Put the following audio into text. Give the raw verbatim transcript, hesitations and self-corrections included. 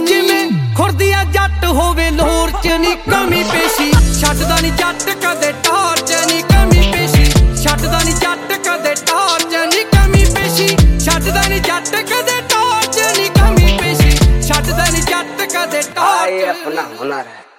ਜਿਵੇਂ ਖੁਰਦੀਆ ਜੱਟ ਹੋਵੇ ਲੋਰ ਚ ਨੀ ਕਮੀ ਪੇਸ਼ੀ ਛੱਡਦਾ ਨੀ ਜੱਟ ਕਦੇ ਟਾਰਚ ਨੀ ਕਮੀ ਪੇਸ਼ੀ ਛੱਡਦਾ ਨੀ ਜੱਟ ਕਦੇ ਟਾਰਚ ਨੀ ਕਮੀ ਪੇਸ਼ੀ ਛੱਡਦਾ ਨੀ ਜੱਟ ਕਦੇ ਟਾਰਚ ਨੀ ਕਮੀ ਪੇਸ਼ੀ ਛੱਡਦਾ ਨੀ ਜੱਟ ਕਦੇ ਟਾਰਚ। अपना हुनर है।